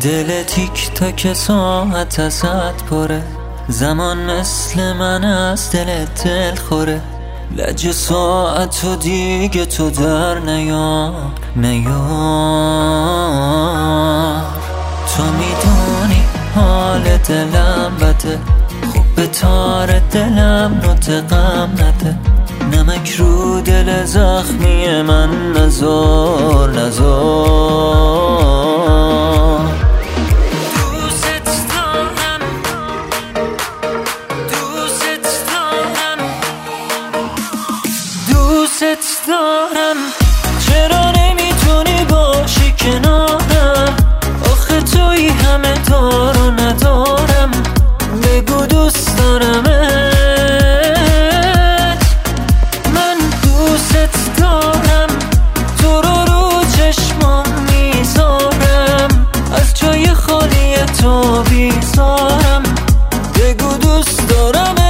دل تیک تاک ساعت ازت پره، زمان مثل من از دلت دل خوره. لج ساعت و دیگه تو در نیار تو میدونی حال دلم بده، خوب به تار دلم رو غم نده. نمک رو دل زخمی من نزار دوست دارم. چرا نمیتونی باشی کنارم؟ آخه توی همه دار و ندارم. بگو دوست دارمت، من دوست دارم. تو رو چشمام میذارم، از جای خالی تو بیزارم. بگو دوست دارمت.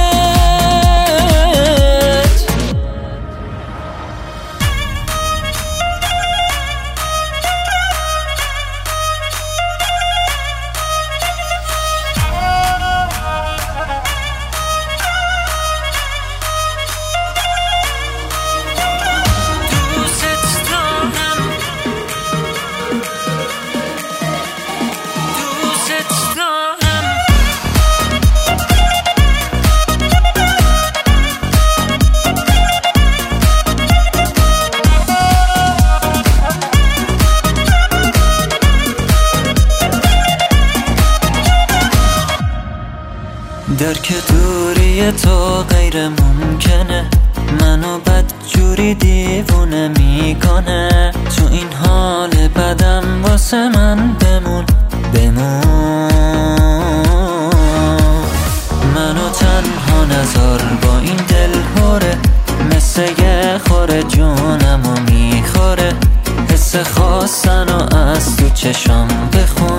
درک دوری تو غیر ممکنه، منو بدجوری دیوونه میکنه. تو این حال بدم واسه من بمون منو تنها نذار با این دل هوره، مثل یه خوره جونمو میخوره. حس خواستن و از تو چشام بخون.